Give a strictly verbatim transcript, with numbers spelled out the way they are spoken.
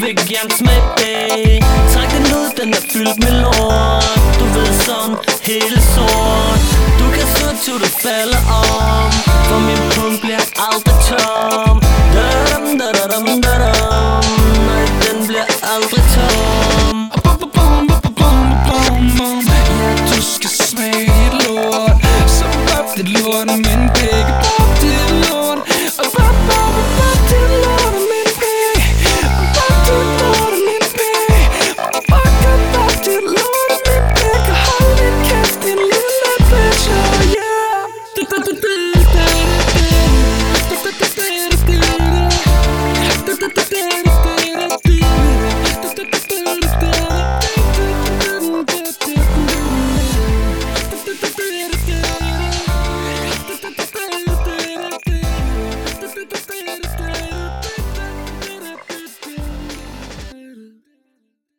vil gerne smage bag. Træk den ud, den er fyldt med lort. Du ved sådan, hele sort. Du kan stå til du falder om, for min pung bliver aldrig tør.